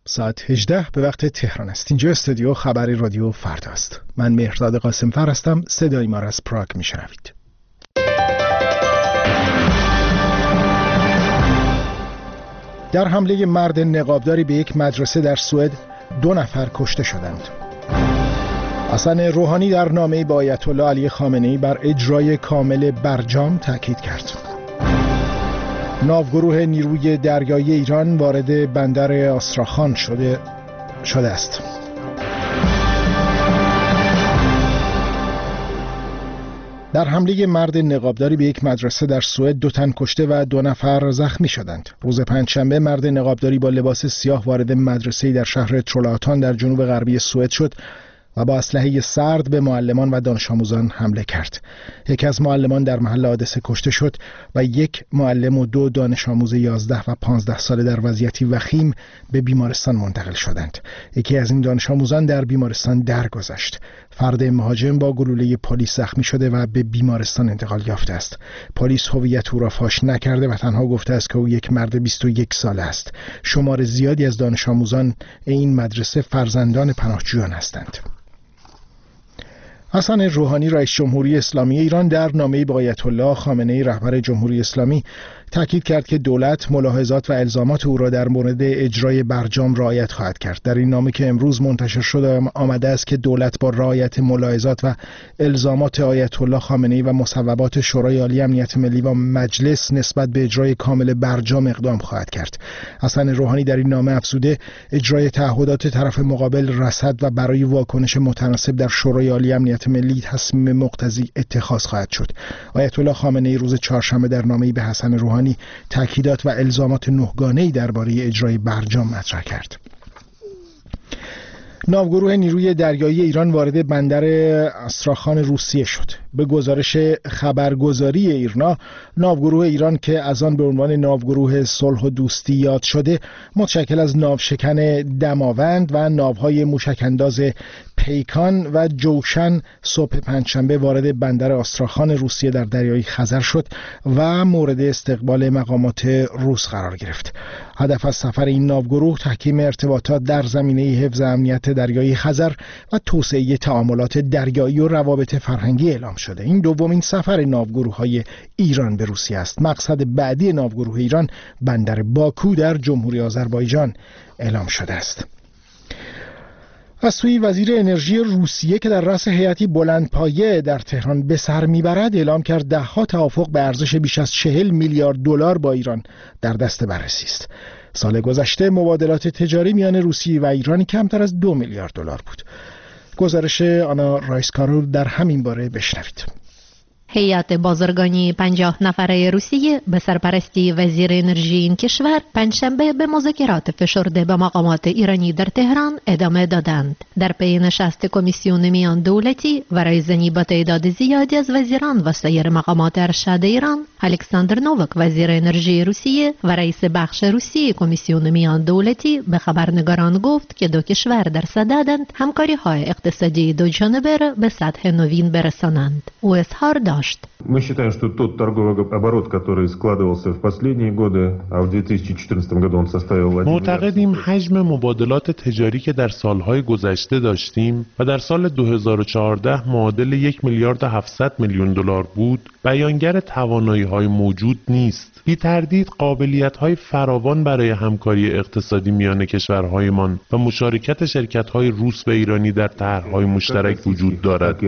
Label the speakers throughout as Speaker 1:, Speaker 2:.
Speaker 1: ساعت 18 به وقت تهران است. اینجا استودیو خبری رادیو فردا است. من مهرداد قاسمفر هستم. صدای ما را از پراگ میشنوید. در حمله مرد نقابداری به یک مدرسه در سوئد 2 نفر کشته شدند. حسن روحانی در نامه‌ای به آیت الله علی خامنه‌ای بر اجرای کامل برجام تاکید کرد. ناوگروه نیروی دریایی ایران وارد بندر آستراخان شده است. در حمله مرد نقابداری به یک مدرسه در سوئد 2 تن کشته و 2 نفر زخمی شدند. روز پنجشنبه مرد نقابداری با لباس سیاه وارد مدرسه‌ای در شهر ترولاتان در جنوب غربی سوئد شد و با اسلحه سرد به معلمان و دانش آموزان حمله کرد. یکی از معلمان در محل حادثه کشته شد و 1 معلم و 2 دانش آموز 11 و 15 ساله در وضعیتی وخیم به بیمارستان منتقل شدند. یکی از این دانش آموزان در بیمارستان درگذشت. فرد مهاجم با گلوله پلیس زخمی شده و به بیمارستان انتقال یافته است. پلیس هویت او را فاش نکرده و تنها گفته است که او یک مرد 21 ساله است. شمار زیادی از دانش آموزان این مدرسه فرزندان پناهجویان هستند. حسن روحانی رئیس جمهوری اسلامی ایران در نامه‌ای به آیت الله خامنه‌ای رهبر جمهوری اسلامی تاکید کرد که دولت ملاحظات و الزامات او را در مورد اجرای برجام رعایت خواهد کرد. در این نامه که امروز منتشر شده آمده است که دولت با رعایت ملاحظات و الزامات آیت الله خامنه‌ای و مصوبات شورای عالی امنیت ملی و مجلس نسبت به اجرای کامل برجام اقدام خواهد کرد. حسن روحانی در این نامه افزوده اجرای تعهدات طرف مقابل رصد و برای واکنش متناسب در شورای عالی امنیت ملی تصمیم مقتضی اتخاذ خواهد شد. آیت الله خامنه‌ای روز چهارشنبه در نامه‌ای به حسن روحانی تاکیدات و الزامات 9 گانه‌ای درباره اجرای برجام مطرح کرد. ناوگروه نیروی دریایی ایران وارد بندر آستراخان روسیه شد. به گزارش خبرگزاری ایرنا، ناوگروه ایران که از آن به عنوان ناوگروه صلح و دوستی یاد شده، متشکل از ناوشکن دماوند و ناوهای موشک‌انداز پیکان و جوشن صبح پنجشنبه وارد بندر آستراخان روسیه در دریای خزر شد و مورد استقبال مقامات روس قرار گرفت. هدف از سفر این ناوگروه تحکیم ارتباطات در زمینه حفظ امنیت دریایی خزر و توسعه تعاملات دریایی و روابط فرهنگی اعلام شده. این دومین سفر ناوگروه‌های ایران به روسیه است. مقصد بعدی ناوگروه ایران بندر باکو در جمهوری آذربایجان اعلام شده است. از سوی وزیر انرژی روسیه که در رأس هیئتی بلندپایه در تهران به سر میبرد اعلام کرد 10 توافق به ارزش بیش از 40 میلیارد دلار با ایران در دست بررسی است. سال گذشته مبادلات تجاری میان روسیه و ایران کمتر از 2 میلیارد دلار بود. گزارش آنا رایسکارو در همین باره بشنوید.
Speaker 2: هیئت بازرگانی 50 نفره روسیه به سرپرستی وزیر انرژی این کشور پنجشنبه به مذاکرات فشرده به مقامات ایرانی در تهران ادامه دادند. در پی نشست کمیسیون میان دولتی و رایزنی با تعداد زیادی از وزیران و سایر مقامات ارشد ایران، الکساندر نووک وزیر انرژی روسیه و رئیس بخش روسیه کمیسیون میان دولتی به خبرنگاران گفت که 2 کشور در صددند همکاری‌های اقتصادی دوجانبه را به سطح نوین برسانند. او اظهار داشت:
Speaker 3: Мы считаем, что тот торговый оборот, который складывался в последние годы, а в 2014 году он составил...
Speaker 4: معتقدیم حجم مبادلات تجاری که در سالهای گذشته داشتیم و در سال 2014 معادل 1 میلیارد 700 میلیون دلار بود، بیانگر توانایی‌های موجود نیست. بی تردید قابلیت‌های فراوان برای همکاری اقتصادی میان کشورهایمان و مشارکت شرکت‌های روس و ایرانی در طرح‌های مشترک وجود دارد.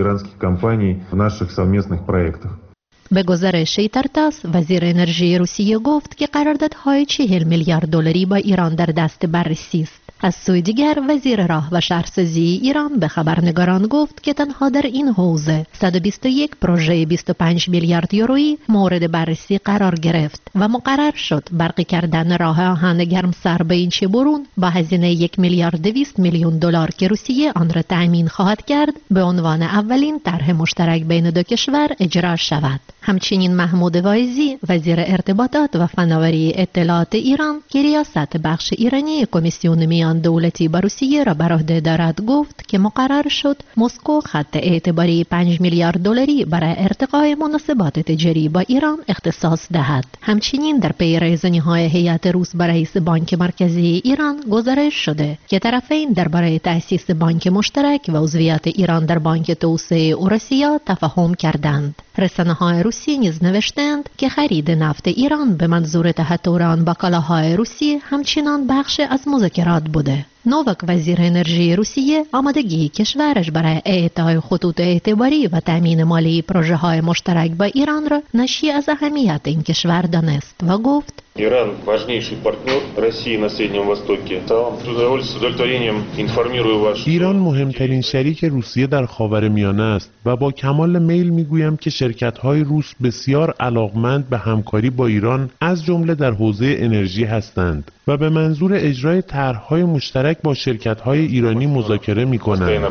Speaker 2: به گزارش ترتاس، وزیر انرژی روسیه گفت که قراردادهای 40 میلیارد دلاری با ایران در دست بررسی است. از سوی دیگر وزیر راه و شهرسازی ایران به خبرنگاران گفت که تنها در این حوزه 121 پروژه 25 میلیارد یورویی مورد بررسی قرار گرفت و مقرر شد برقی کردن راه آهن گرمسر به این برون با هزینه 1 میلیارد 200 میلیون دلار که روسیه آن را تأمین خواهد کرد به عنوان اولین طرح مشترک بین 2 کشور اجرا شود. همچنین محمود وایزی وزیر ارتباطات و فناوری اطلاعات ایران که ریاست بخش ایرانی کمیسیون میان دولتی با روسیه را بر عهده دارد گفت که مقرر شد مسکو خط اعتباری 5 میلیارد دلاری برای ارتقای مناسبات تجاری با ایران اختصاص دهد. همچنین در پی رایزنی‌های هیئت روس بر رئیس بانک مرکزی ایران گزارش شده که طرفین درباره تأسیس بانک مشترک و عضویت ایران در بانک توسعه اوراسیا تفاهم کردند. رسانه‌های روسی نیز نوشتند که خرید نفت ایران به منظور تهطور آن با کالاهای روسی همچنان بخش از مذاکرات بوده. نووک وزیر انرژی روسیه آمادگی کشورش برای اعطای خطوط اعتباری و تامین مالی پروژه‌های مشترک با ایران را ناشی از اهمیت این کشور دانست و گفت
Speaker 3: Иран – важнейший партнер России на Среднем Востоке. С удовлетворением информирую вас.
Speaker 4: ایران مهمترین شریک روسیه در خاورمیانه است و با کمال میل میگویم که شرکت‌های روس بسیار علاقمند به همکاری با ایران از جمله در حوزه انرژی هستند و به منظور اجرای طرح‌های مشترک با شرکت‌های ایرانی مذاکره می‌کنند.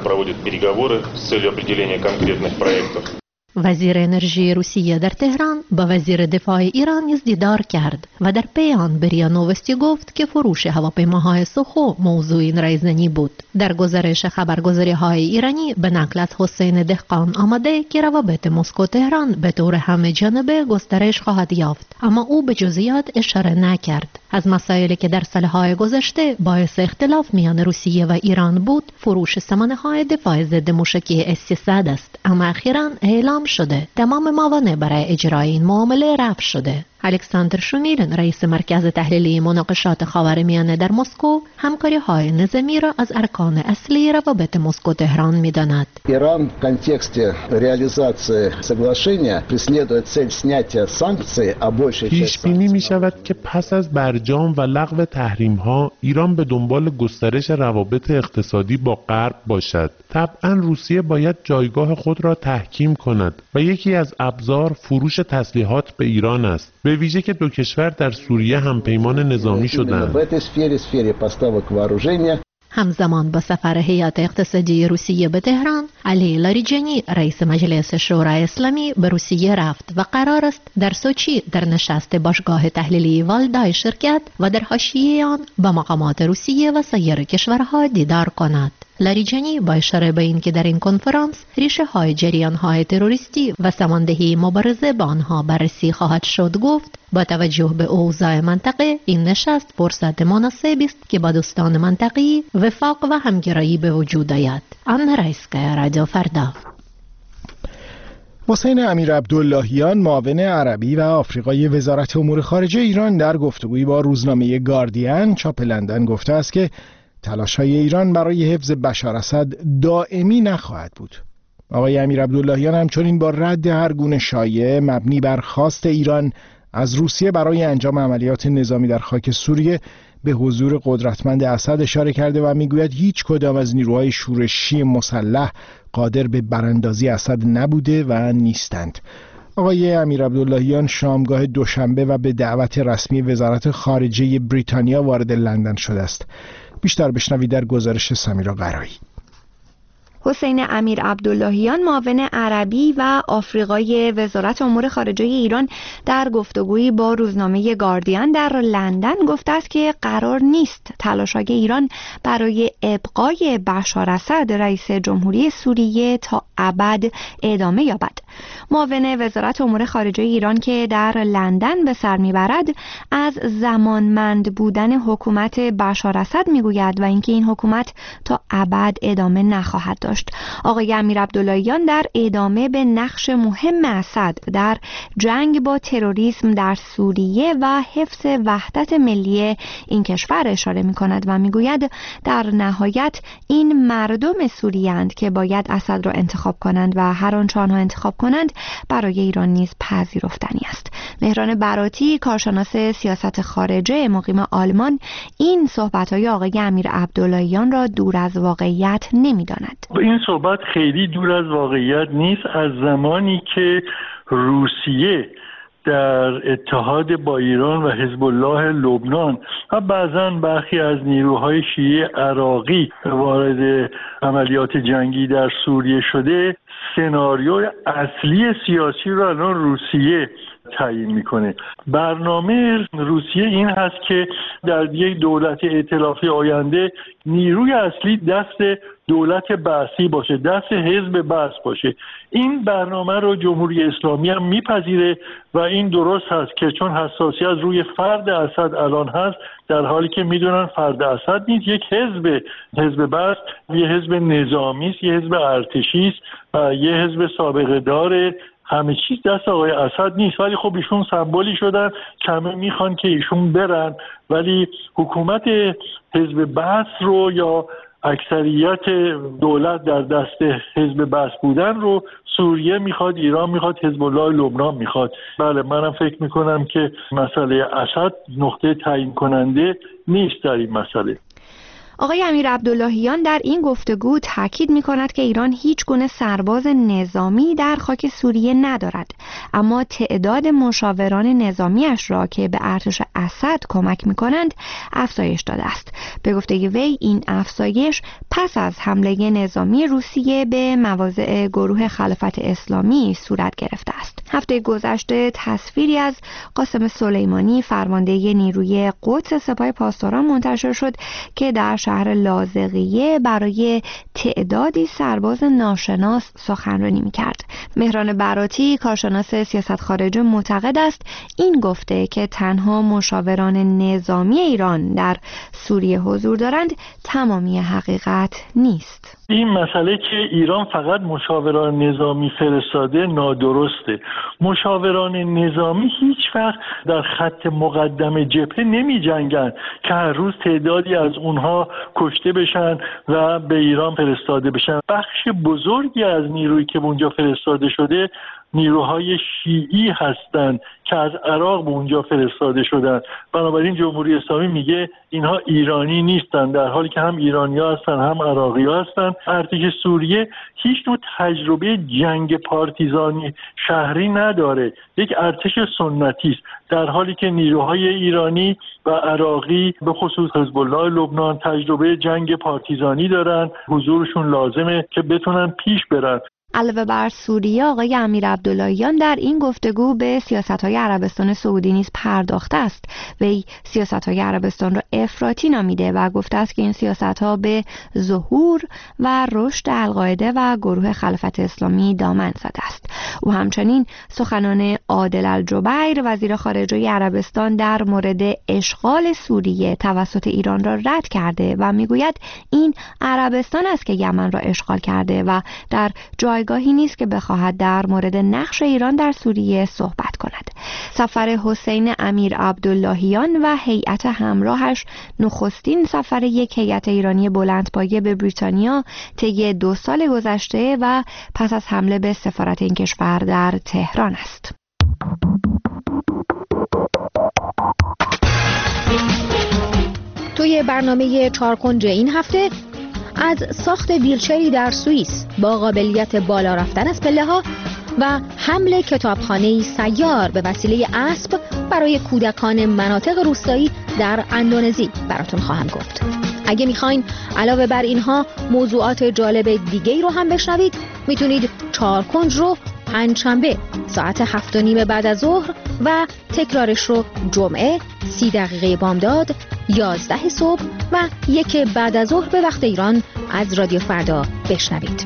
Speaker 2: وزیر انرژی روسیه در تهران با وزیر دفاع ایران نیز دیدار کرد و در پی آن به ریا نوستی گفت که فروش هواپیماهای سخو موضوع این رایزنی بود. در گزارش خبرگزاری‌های ایرانی به نقل از حسین دهقان آمده که روابط مسکو تهران به طور همه جانبه گسترش خواهد یافت، اما او به جزئیات اشاره نکرد. از مسائلی که در سالهای گذشته باعث اختلاف میان روسیه و ایران بود، فروش سامانه‌های دفاع ضد موشکی S-300 است، اما اخیراً اعلام شده تمام موانع برای اجرای این معامله رفع شده. الکساندر شومیلن رئیس مرکز تحلیلی مناقشات خاورمیانه در مسکو همکاری‌های نظامی را از ارکان اصلی روابط مسکو تهران می‌داند.
Speaker 5: ایران в контексте реализации соглашения преследует цель снятия санкций, а большая часть
Speaker 4: پیش‌بینی می‌شود که پس از برجام و لغو تحریم‌ها ایران به دنبال گسترش روابط اقتصادی با غرب باشد. طبعاً روسیه باید جایگاه خود را تحکیم کند و یکی از ابزار فروش تسلیحات به ایران است. به ویژه که دو کشور در سوریه هم پیمان نظامی شدند.
Speaker 2: همزمان با سفر هیئت اقتصادی روسیه به تهران، علی لاریجانی رئیس مجلس شورای اسلامی به روسیه رفت و قرار است در سوچی در نشست باشگاه تحلیلی والدای شرکت و در حاشیه آن با مقامات روسیه و سایر کشورها دیدار کند. لاریجانی با اشاره به این که در این کنفرانس ریشه های جریان های تروریستی و ساماندهی مبارزه با آنها بررسی خواهد شد گفت با توجه به اوضاع منطقه این نشست فرصت مناسبی است که با دوستان منطقی وفاق و همگرایی به وجود آید. آن رئیسگاه رادیو فردا.
Speaker 1: حسین امیر عبداللهیان معاون عربی و آفریقایی وزارت امور خارجه ایران در گفتگویی با روزنامه گاردین چاپ لندن گفته است که تلاش‌های ایران برای حفظ بشار اسد دائمی نخواهد بود. آقای امیر عبداللهیان همچنین با رد هر گونه شایعه مبنی بر خواست ایران از روسیه برای انجام عملیات نظامی در خاک سوریه به حضور قدرتمند اسد اشاره کرده و میگوید هیچ کدام از نیروهای شورشی مسلح قادر به براندازی اسد نبوده و نیستند. آقای امیر عبداللهیان شامگاه دوشنبه و به دعوت رسمی وزارت خارجه بریتانیا وارد لندن شده است. بیشتر بشنوید در گزارش سمیرا قرایی.
Speaker 6: حسین امیر عبداللهیان معاون عربی و آفریقای وزارت امور خارجه ایران در گفتگویی با روزنامه گاردین در لندن گفته است که قرار نیست تلاش‌های ایران برای ابقای بشار اسد رئیس جمهوری سوریه تا ابد ادامه یابد. معاون وزارت امور خارجه ایران که در لندن به سر میبرد از زمانمند بودن حکومت بشار اسد میگوید و اینکه این حکومت تا ابد ادامه نخواهد داشت. آقای امیر عبداللهیان در ادامه به نقش مهم اسد در جنگ با تروریسم در سوریه و حفظ وحدت ملی این کشور اشاره می‌کند و میگوید در نهایت این مردم سوریه اند که باید اسد را انتخاب کنند و هر آنچه آنها انتخاب کنند برای ایران نیز پذیرفتنی است. مهران براتی کارشناس سیاست خارجه مقیم آلمان این صحبت‌های آقای امیر عبداللهیان را دور از واقعیت نمی‌داند.
Speaker 7: این صحبت خیلی دور از واقعیت نیست. از زمانی که روسیه در اتحاد با ایران و حزب الله لبنان و بعضاً برخی از نیروهای شیعه عراقی وارد عملیات جنگی در سوریه شده، سناریوی اصلی سیاسی رو الان روسیه تعیین میکنه. برنامه روسیه این هست که در یک دولت ائتلافی آینده نیروی اصلی دست دولت بعثی باشه، دست حزب بعث باشه. این برنامه رو جمهوری اسلامی هم میپذیره و این درست هست که چون حساسیت روی فرد اسد الان هست، در حالی که میدونن فرد اسد نیست، یک حزب بعث یه حزب نظامی است، یه حزب ارتشی است و یه حزب سابقه داره، همه چیز دست آقای اسد نیست. ولی خب ایشون سمبولی شدن، کمه میخوان که ایشون برن، ولی حکومت حزب بعث رو یا اکثریت دولت در دست حزب بعث بودن رو سوریه میخواد، ایران میخواد، حزب الله لبنان میخواد. بله، منم فکر میکنم که مسئله اسد نقطه تعیین کننده نیست در این مسئله.
Speaker 6: آقای امیر عبداللهیان در این گفتگو تاکید می‌کند که ایران هیچ گونه سرباز نظامی در خاک سوریه ندارد، اما تعداد مشاوران نظامیش را که به ارتش اسد کمک می‌کنند افزایش داده است. به گفته وی این افزایش پس از حمله نظامی روسیه به مواضع گروه خلافت اسلامی صورت گرفته است. هفته گذشته تصویری از قاسم سلیمانی فرمانده نیروی قدس سپاه پاسداران منتشر شد که در شهر لاذقیه برای تعدادی سرباز ناشناس سخنرانی می‌کرد. مهران براتی کارشناس سیاست خارجه معتقد است این گفته که تنها مشاوران نظامی ایران در سوریه حضور دارند تمامی حقیقت نیست.
Speaker 7: این مسئله که ایران فقط مشاوران نظامی فرستاده نادرسته. مشاوران نظامی هیچ وقت در خط مقدم جبهه نمی جنگن که هر روز تعدادی از اونها کشته بشن و به ایران فرستاده بشن. بخش بزرگی از نیرویی که اونجا فرستاده شده نیروهای شیعی هستند که از عراق به اونجا فرستاده شدن. بنابراین جمهوری اسلامی میگه اینها ایرانی نیستن، در حالی که هم ایرانی‌ها هستن هم عراقی‌ها هستن. ارتش سوریه هیچ نوع تجربه جنگ پارتیزانی شهری نداره، یک ارتش سنتی است، در حالی که نیروهای ایرانی و عراقی به خصوص حزب الله لبنان تجربه جنگ پارتیزانی دارن. حضورشون لازمه که بتونن پیش برن.
Speaker 6: علاوه بر سوریه، آقای امیر عبداللهیان در این گفتگو به سیاست‌های عربستان سعودی نیز پرداخته است. وی سیاست‌های عربستان را افراطی نامیده و گفته است که این سیاست‌ها به ظهور و رشد القاعده و گروه خلافت اسلامی دامن زده است. او همچنین سخنان عادل الجبیر وزیر خارجه عربستان در مورد اشغال سوریه توسط ایران را رد کرده و میگوید این عربستان است که یمن را اشغال کرده و در جایگاهی نیست که بخواهد در مورد نقش ایران در سوریه صحبت کند. سفر حسین امیر عبداللهیان و هیئت همراهش نخستین سفر یک هیئت ایرانی بلندپایه به بریتانیا طی 2 سال گذشته و پس از حمله به سفارت این کشور در تهران است.
Speaker 2: توی برنامه 4 کنج این هفته از ساخت ویلچری در سوئیس با قابلیت بالا رفتن از پله‌ها و حمل کتابخانه‌ای سیار به وسیله اسب برای کودکان مناطق روستایی در اندونزی براتون خواهم گفت. اگه میخواین علاوه بر اینها موضوعات جالب دیگه‌ای رو هم بشنوید، میتونید 4 کنج رو پنجشنبه ساعت 7:30 بعد از ظهر و تکرارش رو جمعه 30 دقیقه بامداد 11 صبح و 1 بعد از ظهر به وقت ایران از رادیو فردا بشنوید.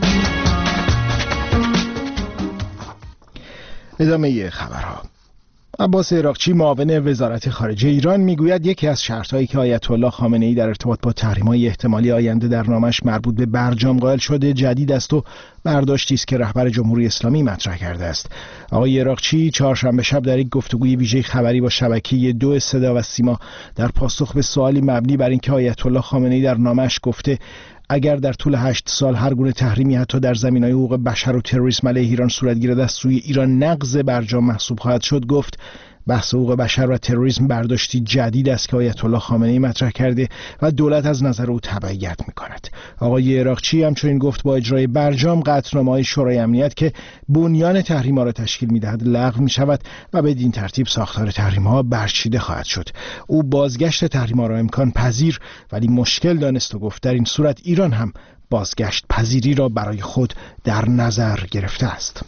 Speaker 1: ادامه خبرها. عباس عراقچی معاون وزارت خارجه ایران میگوید یکی از شرط‌هایی که آیت الله خامنه‌ای در ارتباط با تحریم‌های احتمالی آینده در نامش مربوط به برجام قائل شده جدید است و برداشتی است که رهبر جمهوری اسلامی مطرح کرده است. آقای عراقچی چهارشنبه شب در یک گفتگوی ویژه خبری با شبکه 2 صدا و سیما در پاسخ به سوالی مبنی بر اینکه آیت الله خامنه‌ای در نامش گفته اگر در طول 8 سال هر گونه تحریمی حتی در زمینه‌های حقوق بشر و تروریسم علیه ایران صورت گیرد از سوی ایران نقض برجام محسوب خواهد شد، گفت بحث حقوق بشر و تروریسم برداشتی جدید است که آیت الله خامنه‌ای مطرح کرده و دولت از نظر او تبعیت می‌کند. آقای عراقچی همچنین گفت با اجرای برجام قطعنامه‌های شورای امنیت که بنیان تحریم‌ها را تشکیل می‌دهد لغو می‌شود و بدین ترتیب ساختار تحریم‌ها برچیده خواهد شد. او بازگشت تحریم‌ها را امکان پذیر ولی مشکل دانست و گفت در این صورت ایران هم بازگشت پذیری را برای خود در نظر گرفته است.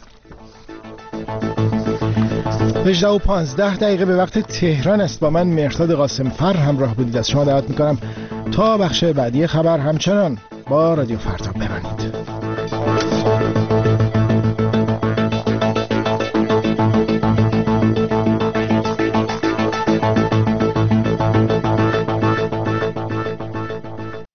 Speaker 1: 18:15 به وقت تهران است. با من مهرداد قاسمفر همراه بودید. از شما دعوت می‌کنم تا بخش بعدی خبر همچنان با رادیو فردا بمانید.